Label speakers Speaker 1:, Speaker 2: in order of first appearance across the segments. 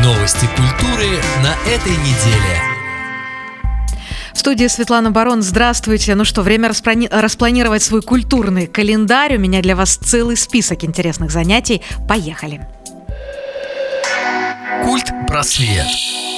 Speaker 1: Новости культуры на этой неделе.
Speaker 2: В студии Светлана Барон. Здравствуйте. Ну что, время распланировать свой культурный календарь. У меня для вас целый список интересных занятий. Поехали.
Speaker 1: Культ-просвет.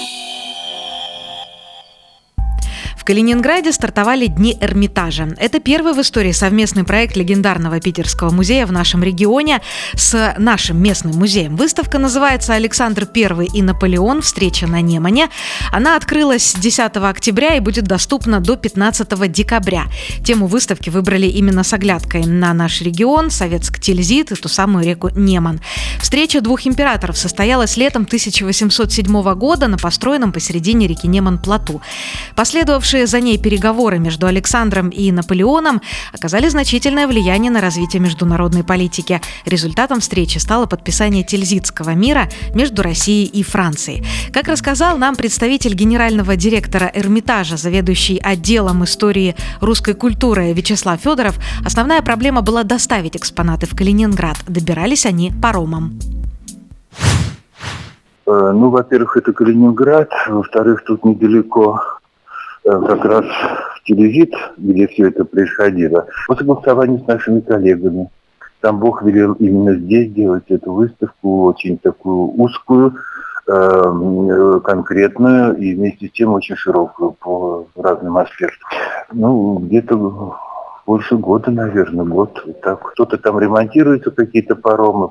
Speaker 2: В Калининграде стартовали Дни Эрмитажа. Это первый в истории совместный проект легендарного Питерского музея в нашем регионе с нашим местным музеем. Выставка называется «Александр I и Наполеон. Встреча на Немане». Она открылась 10 октября и будет доступна до 15 декабря. Тему выставки выбрали именно с оглядкой на наш регион, Советск-Тильзит и ту самую реку Неман. Встреча двух императоров состоялась летом 1807 года на построенном посередине реки Неман плоту. Последовавшие за ней переговоры между Александром и Наполеоном оказали значительное влияние на развитие международной политики. Результатом встречи стало подписание Тильзитского мира между Россией и Францией. Как рассказал нам представитель генерального директора Эрмитажа, заведующий отделом истории русской культуры Вячеслав Федоров, основная проблема была доставить экспонаты в Калининград. Добирались они паромом.
Speaker 3: Во-первых, это Калининград. Во-вторых, тут недалеко как раз в Тильзит, где все это происходило, по согласованию с нашими коллегами. Там Бог велел именно здесь делать эту выставку, очень такую узкую, конкретную и вместе с тем очень широкую по разным аспектам. Где-то больше года, наверное, год. Так. Кто-то там ремонтируется, какие-то паромы,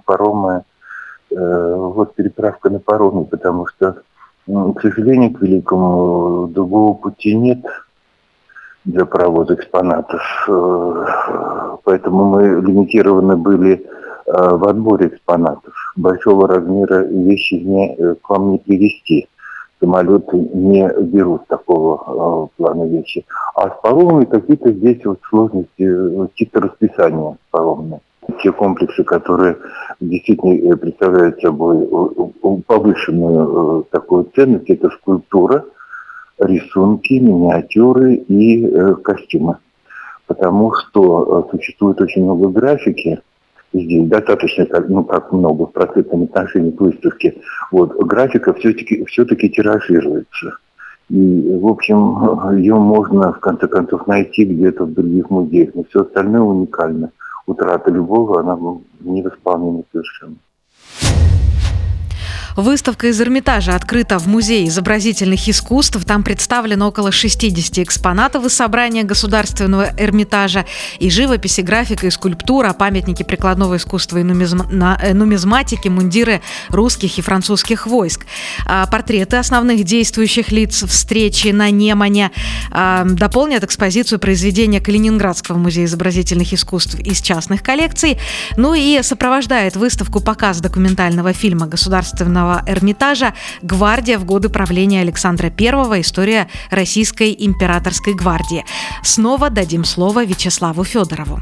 Speaker 3: переправка на пароме, потому что, к сожалению, к великому, другого пути нет для провоза экспонатов. Поэтому мы лимитированы были в отборе экспонатов. Большого размера вещи к вам не привезти. Самолеты не берут такого плана вещи. А с паромами какие-то здесь сложности, чисто расписание паромное. Те комплексы, которые действительно представляют собой повышенную такую ценность, это скульптура, рисунки, миниатюры и костюмы. Потому что существует очень много графики. Здесь достаточно, много в процентном отношении к выставке. Графика все-таки тиражируется. И, в общем, ее можно, в конце концов, найти где-то в других музеях. Но все остальное уникально. Утрата любого, она невосполнима совершенно.
Speaker 2: Выставка из Эрмитажа открыта в Музее изобразительных искусств. Там представлено около 60 экспонатов из собрания Государственного Эрмитажа. И живопись, и графика, и скульптура, памятники прикладного искусства и нумизматики, мундиры русских и французских войск. Портреты основных действующих лиц встречи на Немане дополнят экспозицию произведения Калининградского музея изобразительных искусств из частных коллекций. И сопровождает выставку показ документального фильма Государственного Эрмитажа «Гвардия в годы правления Александра I. История Российской императорской гвардии». Снова дадим слово Вячеславу Федорову.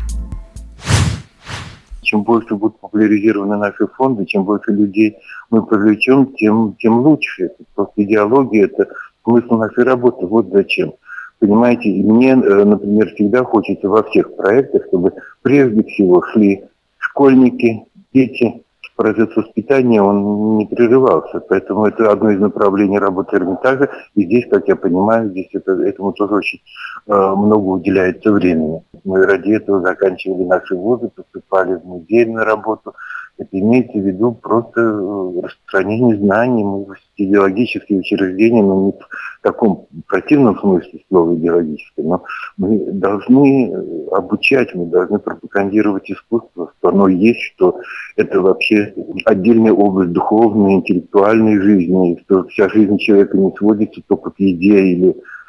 Speaker 3: Чем больше будут популяризированы наши фонды, чем больше людей мы привлечем, тем лучше. Это просто идеология, это смысл нашей работы. Вот зачем. Понимаете, мне, например, всегда хочется во всех проектах, чтобы прежде всего шли школьники, дети. Процесс воспитания, он не прерывался. Поэтому это одно из направлений работы Эрмитажа. И здесь, как я понимаю, этому тоже очень много уделяется времени. Мы ради этого заканчивали наши вузы, поступали в музей на работу. Это имеется в виду просто распространение знаний. Мы идеологические учреждения, но не в таком противном смысле слова идеологическое, но мы должны обучать, мы должны пропагандировать искусство, что оно есть, что это вообще отдельная область духовной, интеллектуальной жизни, и что вся жизнь человека не сводится только к еде или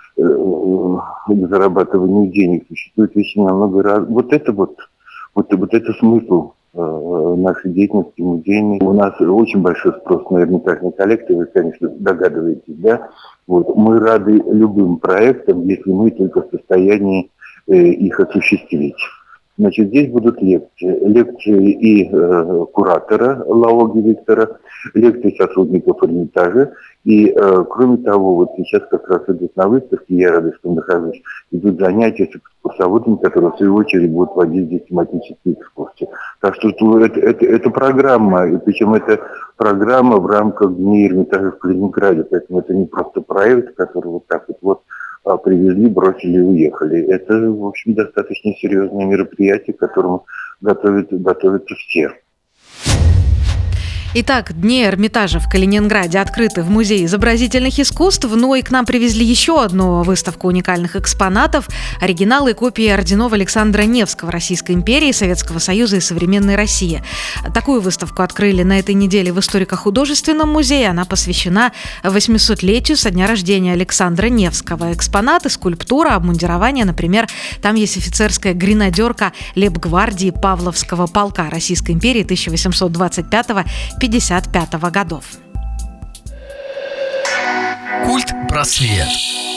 Speaker 3: к зарабатыванию денег. Существует вещи намного разных. Вот это смысл нашей деятельности музейной. У нас очень большой спрос на эрмитажные коллекции, вы, конечно, догадываетесь, да? Мы рады любым проектам, если мы только в состоянии их осуществить. Значит, здесь будут лекции. Лекции и куратора Лаоги Виктора, лекции сотрудников Эрмитажа. И, кроме того, вот сейчас как раз идут на выставке, я рада, что нахожусь, идут занятия с экскурсоводами, которые, в свою очередь, будут водить здесь тематические экскурсии. Так что это программа, и причем это программа в рамках Дней Эрмитажа в Калининграде, поэтому это не просто проект, который вот так вот привезли, бросили и уехали. Это, в общем, достаточно серьезное мероприятие, к которому готовятся все.
Speaker 2: Итак, Дни Эрмитажа в Калининграде открыты в Музее изобразительных искусств, но и к нам привезли еще одну выставку уникальных экспонатов – оригиналы и копии орденов Александра Невского Российской империи, Советского Союза и современной России. Такую выставку открыли на этой неделе в Историко-художественном музее. Она посвящена 800-летию со дня рождения Александра Невского. Экспонаты, скульптура, обмундирование, например, там есть офицерская гренадерка лейб-гвардии Павловского полка Российской империи 1825-55 годов.
Speaker 1: Культ-просвет.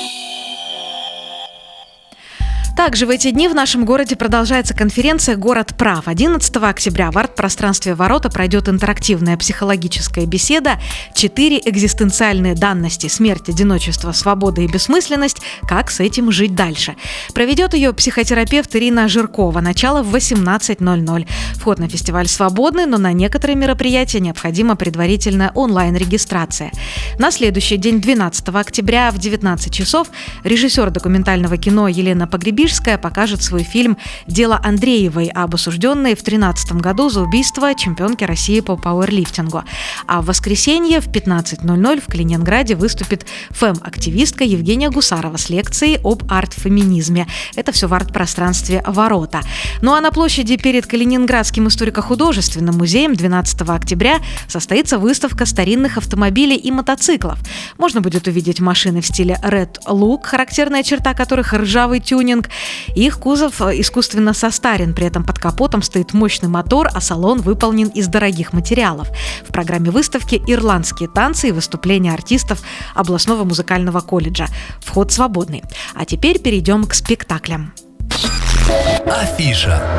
Speaker 2: Также в эти дни в нашем городе продолжается конференция «Город прав». 11 октября в арт-пространстве «Ворота» пройдет интерактивная психологическая беседа «4 экзистенциальные данности: смерть, одиночество, свобода и бессмысленность. Как с этим жить дальше?». Проведет ее психотерапевт Ирина Жиркова. Начало в 18:00. Вход на фестиваль свободный, но на некоторые мероприятия необходима предварительная онлайн-регистрация. На следующий день, 12 октября в 19 часов, режиссер документального кино Елена Погребишская покажет свой фильм «Дело Андреевой» об осужденной в 2013 году за убийство чемпионки России по пауэрлифтингу. А в воскресенье в 15:00 в Калининграде выступит фэм-активистка Евгения Гусарова с лекцией об арт-феминизме. Это все в арт-пространстве «Ворота». Ну а на площади перед Калининградским историко-художественным музеем 12 октября состоится выставка старинных автомобилей и мотоциклов. Можно будет увидеть машины в стиле Red Look, характерная черта которых ржавый тюнинг. Их кузов искусственно состарен, при этом под капотом стоит мощный мотор, а салон выполнен из дорогих материалов. В программе выставки ирландские танцы и выступления артистов областного музыкального колледжа. Вход свободный. А теперь перейдем к спектаклям.
Speaker 1: Афиша.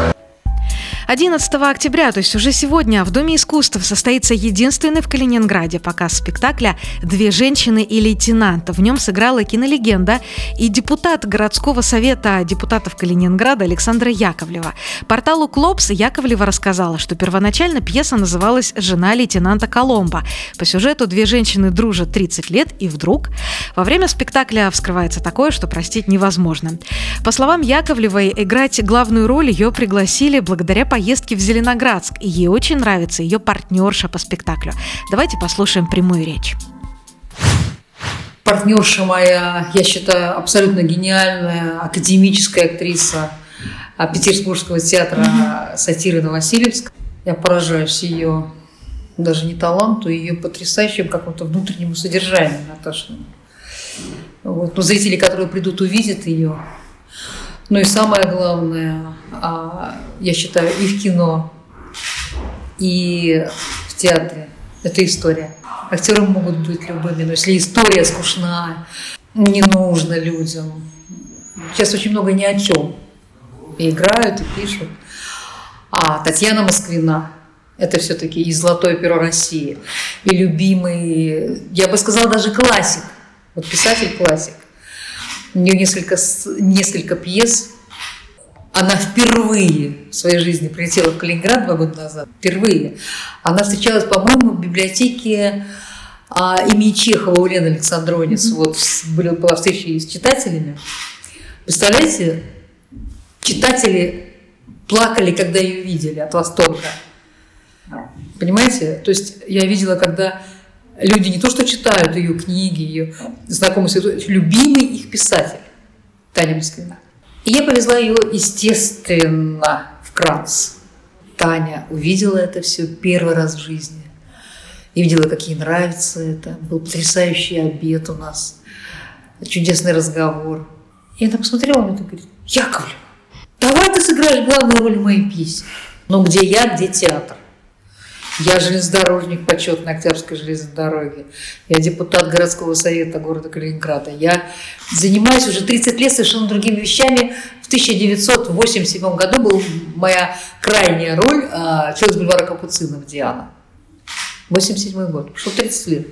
Speaker 2: 11 октября, то есть уже сегодня, в Доме искусств состоится единственный в Калининграде показ спектакля «Две женщины и лейтенант». В нем сыграла кинолегенда и депутат городского совета депутатов Калининграда Александра Яковлева. Порталу «Клопс» Яковлева рассказала, что первоначально пьеса называлась «Жена лейтенанта Коломбо». По сюжету две женщины дружат 30 лет, и вдруг во время спектакля вскрывается такое, что простить невозможно. По словам Яковлевой, играть главную роль ее пригласили благодаря поездки в Зеленоградск, и ей очень нравится ее партнерша по спектаклю. Давайте послушаем прямую речь.
Speaker 4: Партнерша моя, я считаю, абсолютно гениальная академическая актриса Петербургского театра сатиры Новосилевск. Я поражаюсь ее даже не таланту, ее потрясающему какому-то внутреннему содержанию, Наташиному. Вот. Но зрители, которые придут, увидят ее. Ну и самое главное, я считаю, и в кино, и в театре это история. Актеры могут быть любыми, но если история скучна, не нужно людям. Сейчас очень много ни о чем. И играют, и пишут. А Татьяна Москвина – это все-таки и золотое перо России, и любимый, я бы сказала, даже классик. Вот писатель-классик. У нее несколько пьес. Она впервые в своей жизни прилетела в Калининград 2 года назад. Впервые. Она встречалась, по-моему, в библиотеке имени Чехова у Лены Александронец. Вот была встреча с читателями. Представляете, читатели плакали, когда ее видели от восторга. Понимаете? То есть я видела, когда люди не то что читают ее книги, ее знакомые, любимый их писатель Таня Москвина. И я повезла ее, естественно, в Кранц. Таня увидела это все первый раз в жизни. И видела, как ей нравится это. Был потрясающий обед у нас. Чудесный разговор. И она посмотрела на меня и говорит: Яковлева, давай ты сыграешь главную роль в моей пьесе. Но где я, где театр? Я железнодорожник почетной Октябрьской железной дороги. Я депутат городского совета города Калининграда. Я занимаюсь уже 30 лет совершенно другими вещами. В 1987 году была моя крайняя роль «Человек с бульвара Капуцинов» Диана. 87 год. Прошло 30 лет.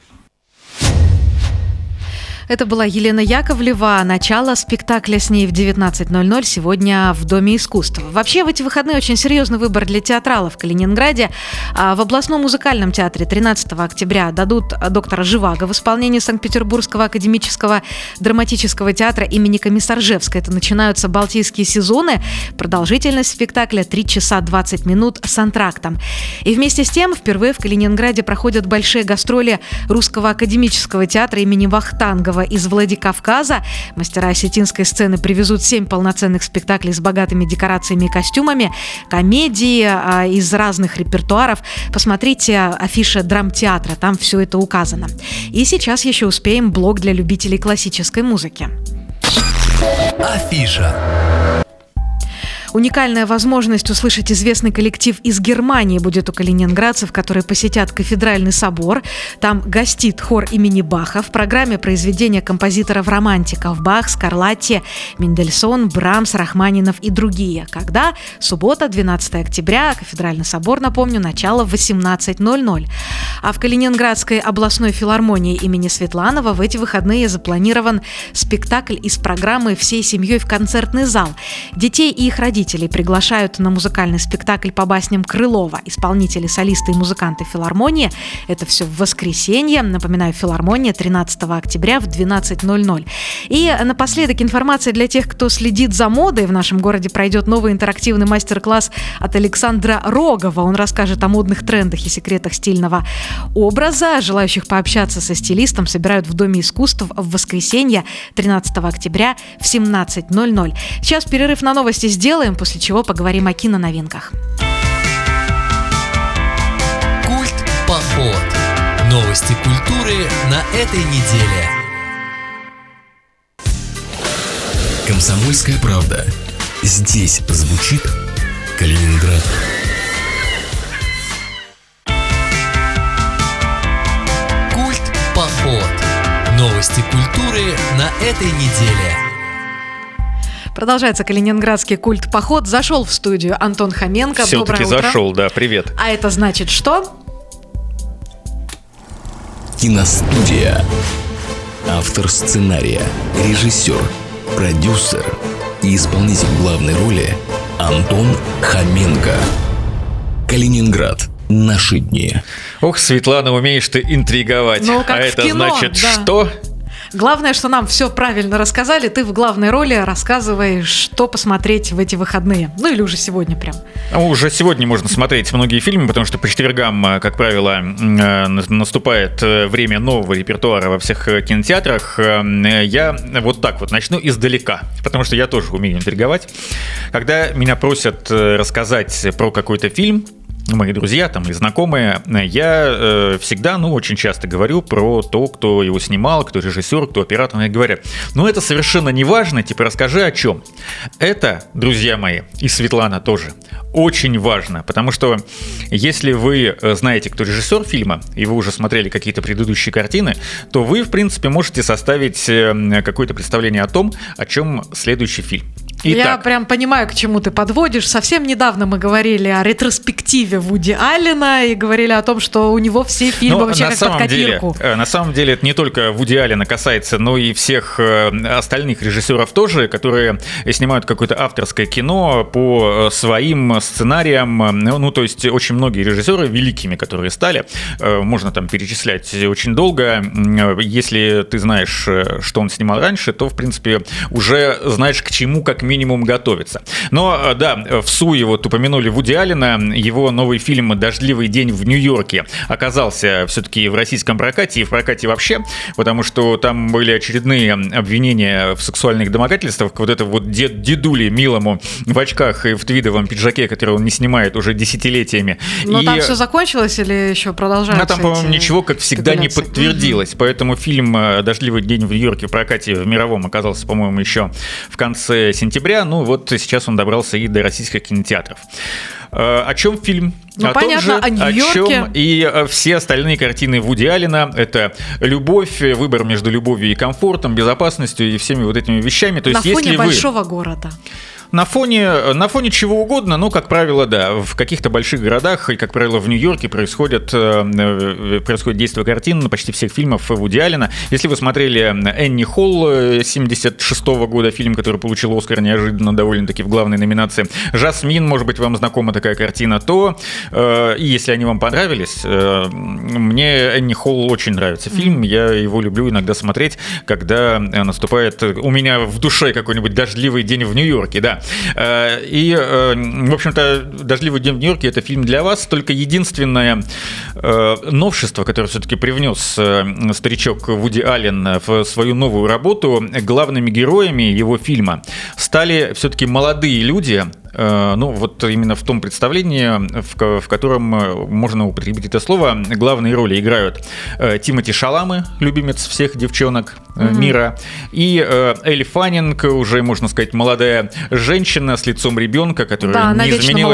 Speaker 2: Это была Елена Яковлева. Начало спектакля с ней в 19:00 сегодня в Доме искусств. Вообще, в эти выходные очень серьезный выбор для театралов в Калининграде. В областном музыкальном театре 13 октября дадут «Доктора Живаго» в исполнении Санкт-Петербургского академического драматического театра имени Комиссаржевской. Это начинаются балтийские сезоны. Продолжительность спектакля 3 часа 20 минут с антрактом. И вместе с тем впервые в Калининграде проходят большие гастроли Русского академического театра имени Вахтангова из Владикавказа. Мастера осетинской сцены привезут 7 полноценных спектаклей с богатыми декорациями и костюмами, комедии из разных репертуаров. Посмотрите афиша драмтеатра, там все это указано. И сейчас еще успеем блок для любителей классической музыки.
Speaker 1: Афиша.
Speaker 2: Уникальная возможность услышать известный коллектив из Германии будет у калининградцев, которые посетят Кафедральный собор. Там гостит хор имени Баха. В программе произведения композиторов-романтиков: Бах, Скарлатти, Мендельсон, Брамс, Рахманинов и другие. Когда? Суббота, 12 октября, Кафедральный собор, напомню, начало в 18:00. А в Калининградской областной филармонии имени Светланова в эти выходные запланирован спектакль из программы «Всей семьей в концертный зал». Детей и их родителей приглашают на музыкальный спектакль по басням Крылова. Исполнители, солисты и музыканты филармонии. Это все в воскресенье. Напоминаю, филармония 13 октября в 12:00. И напоследок информация для тех, кто следит за модой. В нашем городе пройдет новый интерактивный мастер-класс от Александра Рогова. Он расскажет о модных трендах и секретах стильного образа. Желающих пообщаться со стилистом собирают в Доме искусств в воскресенье 13 октября в 17:00. Сейчас перерыв на новости сделаем, после чего поговорим о киноновинках.
Speaker 1: Культ-поход. Новости культуры на этой неделе. Комсомольская правда. Здесь звучит Калининград. Культ-поход. Новости культуры на этой неделе.
Speaker 2: Продолжается калининградский культ-поход. Зашел в студию Антон Хоменко.
Speaker 5: Все-таки зашел, да, привет.
Speaker 2: А это значит что?
Speaker 1: Киностудия. Автор сценария, режиссер, продюсер и исполнитель главной роли Антон Хоменко. Калининград. Наши дни.
Speaker 5: Ох, Светлана, умеешь ты интриговать.
Speaker 2: Ну, как
Speaker 5: а
Speaker 2: в
Speaker 5: это
Speaker 2: кино,
Speaker 5: значит
Speaker 2: да.
Speaker 5: что?
Speaker 2: Главное, что нам все правильно рассказали. Ты в главной роли рассказываешь, что посмотреть в эти выходные. Ну или уже сегодня прям.
Speaker 5: Уже сегодня можно смотреть многие фильмы, потому что по четвергам, как правило, наступает время нового репертуара во всех кинотеатрах. Я вот так вот начну издалека, потому что я тоже умею интриговать. Когда меня просят рассказать про какой-то фильм, мои друзья там и знакомые, я всегда, очень часто говорю про то, кто его снимал, кто режиссер, кто оператор. Они говорят, это совершенно не важно, расскажи о чем. Это, друзья мои, и Светлана тоже, очень важно, потому что если вы знаете, кто режиссер фильма, и вы уже смотрели какие-то предыдущие картины, то вы, в принципе, можете составить какое-то представление о том, о чем следующий фильм. Итак.
Speaker 2: Я прям понимаю, к чему ты подводишь. Совсем недавно мы говорили о ретроспективе Вуди Аллена и говорили о том, что у него все фильмы вообще как под копирку.
Speaker 5: На самом деле это не только Вуди Аллена касается, но и всех остальных режиссеров тоже, которые снимают какое-то авторское кино по своим сценариям. То есть очень многие режиссеры великими, которые стали, можно там перечислять очень долго. Если ты знаешь, что он снимал раньше, то в принципе уже знаешь, к чему как минимум готовиться. Но да, в суе упомянули Вуди Аллена, его новый фильм «Дождливый день в Нью-Йорке» оказался все-таки в российском прокате и в прокате вообще, потому что там были очередные обвинения в сексуальных домогательствах к дедуле милому в очках и в твидовом пиджаке, который он не снимает уже десятилетиями.
Speaker 2: Но там все закончилось или еще продолжается?
Speaker 5: Там, по-моему, ничего, как всегда, не подтвердилось. Поэтому фильм «Дождливый день в Нью-Йорке» в прокате в мировом оказался, по-моему, еще в конце сентября. Сейчас он добрался и до российских кинотеатров. О чем фильм?
Speaker 2: Ну, понятно, о Нью-Йорке.
Speaker 5: О чем и все остальные картины Вуди Аллена. Это любовь, выбор между любовью и комфортом, безопасностью и всеми вот этими вещами. То есть,
Speaker 2: на фоне
Speaker 5: если
Speaker 2: большого города.
Speaker 5: На фоне чего угодно, но, как правило, да, в каких-то больших городах, и, как правило, в Нью-Йорке происходит действие картин почти всех фильмов Вуди Аллена. Если вы смотрели «Энни Холл» 76-го года, фильм, который получил «Оскар» неожиданно довольно-таки в главной номинации, «Жасмин», может быть, вам знакома такая картина, то, и если они вам понравились, мне «Энни Холл» очень нравится фильм, я его люблю иногда смотреть, когда наступает у меня в душе какой-нибудь дождливый день в Нью-Йорке, да. И, в общем-то, «Дождливый день в Нью-Йорке» — это фильм для вас. Только единственное новшество, которое все-таки привнес старичок Вуди Аллен в свою новую работу, главными героями его фильма стали все-таки молодые люди. Ну, вот именно в том представлении, в котором можно употребить это слово, главные роли играют Тимоти Шаламе, любимец всех девчонок мира, и Элли Фаннинг, уже, можно сказать, молодая женщина с лицом ребенка, которая не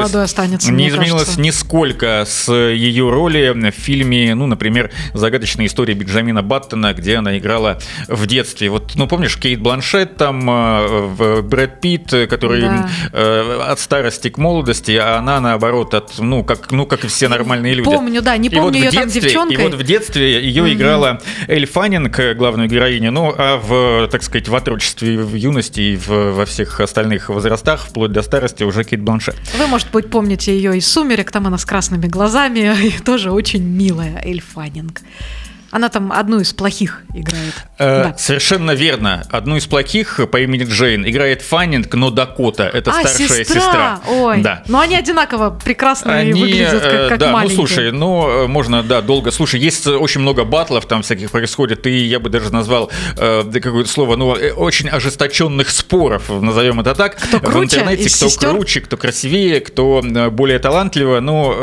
Speaker 5: изменилась нисколько с ее роли в фильме, ну, например, «Загадочная история Бенджамина Баттона», где она играла в детстве. Вот, ну, помнишь, Кейт Бланшетт, там Брэд Питт, который от старости к молодости, а она, наоборот, как и все нормальные люди.
Speaker 2: Помню, да, не помню ее там девчонкой.
Speaker 5: И вот в детстве ее играла Элли Фаннинг, главную героиню, ну, а в, так сказать, в отрочестве, в юности и во всех остальных возрастах, вплоть до старости, уже Кейт Бланшетт.
Speaker 2: Вы, может быть, помните ее из «Сумерек», там она с красными глазами, и тоже очень милая Элли Фаннинг. Она там одну из плохих играет.
Speaker 5: Да. Совершенно верно. Одну из плохих по имени Джейн играет Фаннинг, но Дакота. Это старшая сестра.
Speaker 2: Ой.
Speaker 5: Да.
Speaker 2: Но они одинако прекрасно выглядят, как
Speaker 5: да,
Speaker 2: маленькие.
Speaker 5: Ну, слушай, можно, да, долго. Слушай, есть очень много батлов там всяких происходит, и я бы даже назвал какое-то слово, очень ожесточенных споров, назовем это так.
Speaker 2: Кто круче
Speaker 5: в интернете,
Speaker 2: из
Speaker 5: кто
Speaker 2: сестер?
Speaker 5: круче, кто красивее, кто более талантливо.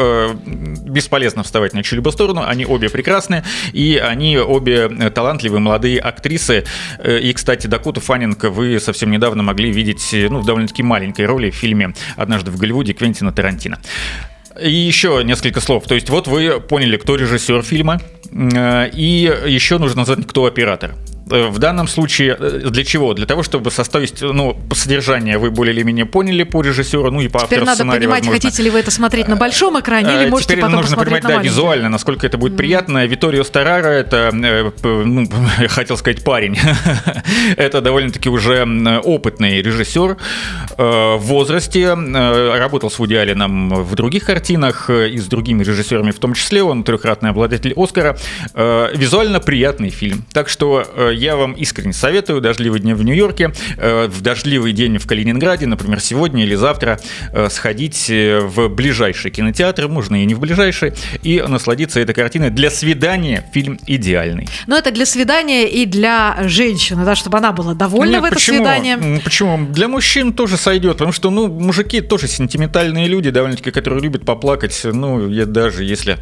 Speaker 5: Бесполезно вставать на чью-либо сторону. Они обе прекрасные, и они обе талантливые молодые актрисы. И, кстати, Дакоту Фаннинг вы совсем недавно могли видеть в довольно-таки маленькой роли в фильме «Однажды в Голливуде» Квентина Тарантино. И еще несколько слов. То есть вот вы поняли, кто режиссер фильма, и еще нужно знать, кто оператор. В данном случае для чего? Для того, чтобы составить, по содержанию вы более или менее поняли по режиссеру, и по автору сценария,
Speaker 2: теперь надо понимать,
Speaker 5: возможно.
Speaker 2: Хотите ли вы это смотреть на большом экране, или можете
Speaker 5: теперь
Speaker 2: потом
Speaker 5: нужно
Speaker 2: посмотреть
Speaker 5: понимать,
Speaker 2: на маленьком.
Speaker 5: визуально, насколько это будет приятно. Виторио Старара, это, я хотел сказать, парень. Это довольно-таки уже опытный режиссер в возрасте. Работал с Вуди Алленом в других картинах и с другими режиссерами в том числе. Он трехкратный обладатель Оскара. Визуально приятный фильм. Так что я вам искренне советую «Дождливый день в Нью-Йорке», в «Дождливый день в Калининграде», например, сегодня или завтра сходить в ближайший кинотеатр, можно и не в ближайший, и насладиться этой картиной. Для свидания фильм идеальный.
Speaker 2: Но это для свидания и для женщины, да, чтобы она была довольна в это свидание.
Speaker 5: Почему? Для мужчин тоже сойдет, потому что, мужики тоже сентиментальные люди, довольно-таки, которые любят поплакать, даже если,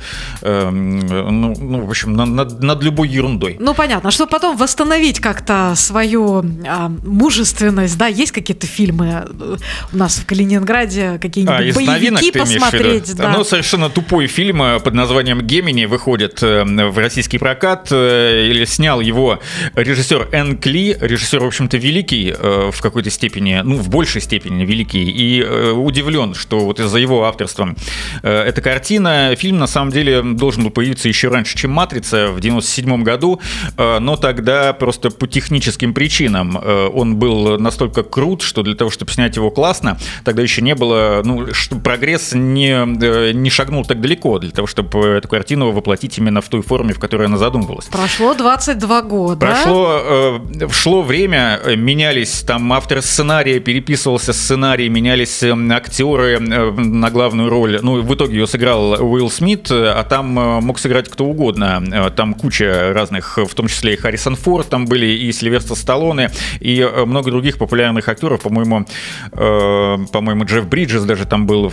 Speaker 5: в общем, над любой ерундой.
Speaker 2: Понятно, чтобы потом восстановить как-то свою мужественность, да, есть какие-то фильмы у нас в Калининграде, какие-нибудь боевики посмотреть, да.
Speaker 5: Совершенно тупой фильм под названием «Гемини» выходит в российский прокат, или снял его режиссер Энг Ли, режиссер, в общем-то, великий в какой-то степени, в большей степени великий, и удивлен, что вот из-за его авторства эта картина, фильм на самом деле должен был появиться еще раньше, чем «Матрица» в 97 году, но тогда просто по техническим причинам он был настолько крут, что для того, чтобы снять его классно, тогда еще не было, прогресс не шагнул так далеко для того, чтобы эту картину воплотить именно в той форме, в которой она задумывалась.
Speaker 2: Прошло 22 года.
Speaker 5: Шло время, менялись там авторы сценария, переписывался сценарий, менялись актеры на главную роль. В итоге ее сыграл Уилл Смит, а там мог сыграть кто угодно. Там куча разных, в том числе и Харрисон Форд, там были и Сильвестр Сталлоне, и много других популярных актеров, по-моему, Джефф Бриджес даже там был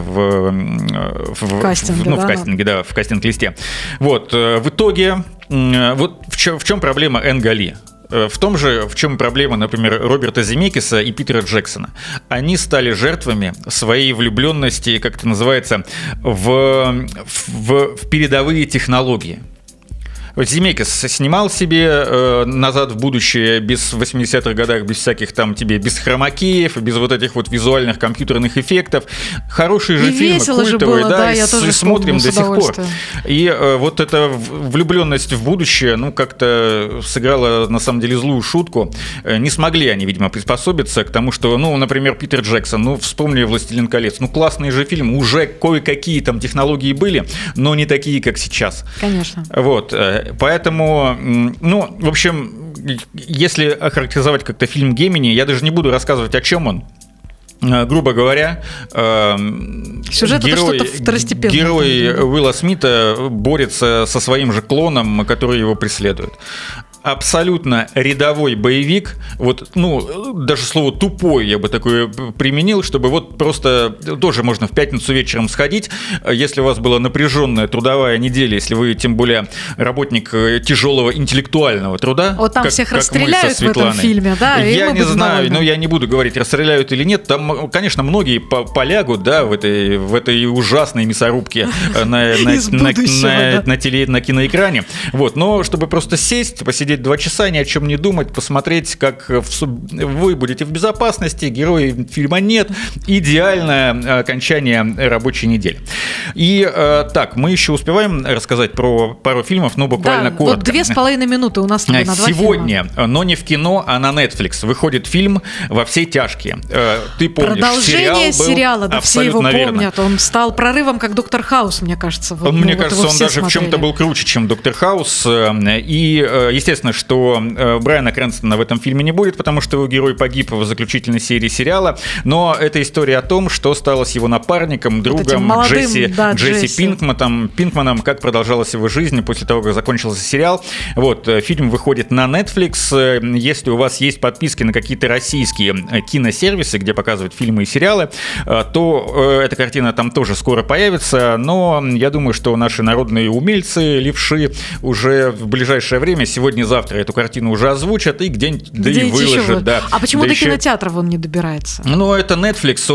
Speaker 5: в кастинге, в кастинг-листе. В итоге, в чем проблема Энга Ли? В том же, в чем проблема, например, Роберта Земекиса и Питера Джексона. Они стали жертвами своей влюбленности, как это называется, в передовые технологии. Земекис снимал себе «Назад в будущее» без в 80-х годах, без всяких там тебе, без хромакеев, без вот этих вот визуальных компьютерных эффектов. Хорошие же фильмы, культовые,
Speaker 2: было,
Speaker 5: да,
Speaker 2: я тоже
Speaker 5: смотрим до сих пор. И вот эта влюбленность в будущее, ну, как-то сыграла, на самом деле, злую шутку. Не смогли они, видимо, приспособиться к тому, что, ну, например, Питер Джексон, ну, вспомни «Властелин колец», ну, классный же фильм, уже кое-какие там технологии были, но не такие, как сейчас.
Speaker 2: Конечно.
Speaker 5: Вот. Поэтому, ну, в общем, если охарактеризовать как-то фильм «Гемини», я даже не буду рассказывать, о чем он. Грубо говоря,
Speaker 2: сюжет
Speaker 5: герой Уилла Смита борется со своим же клоном, который его преследует. Абсолютно рядовой боевик, вот, ну, даже слово «тупой» я бы такое применил, чтобы вот просто тоже можно в пятницу вечером сходить, если у вас была напряженная трудовая неделя, если вы, тем более, работник тяжелого интеллектуального труда.
Speaker 2: Вот там всех расстреляют в этом фильме, да?
Speaker 5: Я не знаю, но я не буду говорить, расстреляют или нет. Там, конечно, многие полягут, да, в этой ужасной мясорубке на киноэкране. Вот, но чтобы просто сесть, посидеть 2 часа, ни о чем не думать, посмотреть, как вы будете в безопасности, героев фильма нет. Идеальное окончание рабочей недели. И так, мы еще успеваем рассказать про пару фильмов, но буквально коротко.
Speaker 2: Вот 2,5 минуты у нас на 2
Speaker 5: Сегодня,
Speaker 2: фильма.
Speaker 5: но не в кино, а на Netflix выходит фильм «Во все тяжкие». Ты помнишь,
Speaker 2: продолжение сериала, да, все его
Speaker 5: верно.
Speaker 2: Помнят. Он стал прорывом, как «Доктор Хаус», мне кажется.
Speaker 5: Мне кажется, он даже в чем-то был круче, чем «Доктор Хаус». И, естественно, что Брайана Крэнстона в этом фильме не будет, потому что его герой погиб в заключительной серии сериала. Но это история о том, что стало с его напарником, другом
Speaker 2: молодым,
Speaker 5: Джесси Пинкманом, как продолжалась его жизнь после того, как закончился сериал. Вот, фильм выходит на Netflix. Если у вас есть подписки на какие-то российские киносервисы, где показывают фильмы и сериалы, то эта картина там тоже скоро появится. Но я думаю, что наши народные умельцы, левши, уже в ближайшее время, сегодня-завтра, эту картину уже озвучат и где-нибудь и выложат. Да.
Speaker 2: А почему до кинотеатров он не добирается?
Speaker 5: Ну, это Netflix,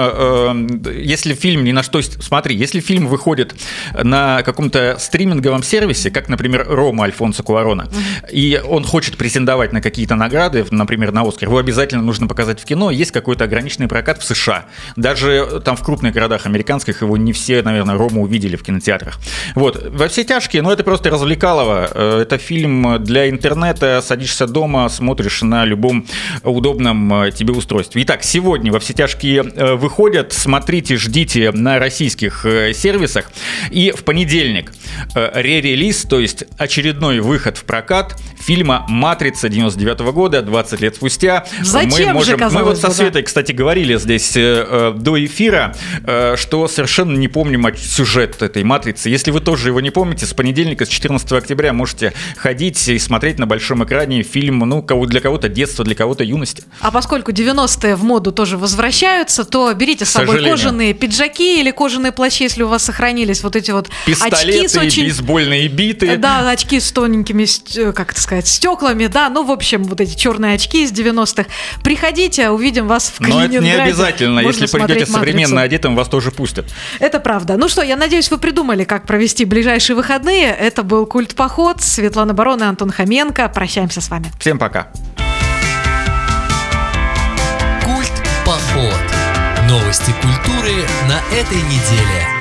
Speaker 5: если фильм ни на что... Смотри, если фильм выходит на каком-то стриминговом сервисе, как, например, «Рома» Альфонсо Куарона, и он хочет претендовать на какие-то награды, например, на «Оскар», его обязательно нужно показать в кино. Есть какой-то ограниченный прокат в США. Даже там в крупных городах американских его не все, наверное, «Рому» увидели в кинотеатрах. Вот. «Во все тяжкие», это просто развлекалово. Это фильм для интернета, садишься дома, смотришь на любом удобном тебе устройстве. Итак, сегодня «Во все тяжкие» выходят. Смотрите, ждите на российских сервисах. И в понедельник ререлиз, то есть очередной выход в прокат фильма «Матрица» 99-го года, 20 лет спустя.
Speaker 2: Зачем же, казалось бы,
Speaker 5: мы вот со Светой, кстати, говорили здесь до эфира, что совершенно не помним сюжет этой «Матрицы». Если вы тоже его не помните, с понедельника, с 14 октября можете ходить и смотреть на большом экране фильм, для кого-то детства, для кого-то юности.
Speaker 2: А поскольку 90-е в моду тоже возвращаются, то берите с собой кожаные пиджаки или кожаные плащи, если у вас сохранились вот эти вот
Speaker 5: пистолеты,
Speaker 2: очки с очень...
Speaker 5: бейсбольные биты.
Speaker 2: Да, очки с тоненькими, как это сказать, стеклами, да, в общем, вот эти черные очки из 90-х. Приходите, увидим вас в Калининграде.
Speaker 5: Но это не обязательно, если придете современно одетым, вас тоже пустят.
Speaker 2: Это правда. Ну что, я надеюсь, вы придумали, как провести ближайшие выходные. Это был «Культ Поход», Светлана Барон и Антон Хоменко. Прощаемся с вами.
Speaker 5: Всем пока.
Speaker 1: Культ Поход. Новости культуры на этой неделе.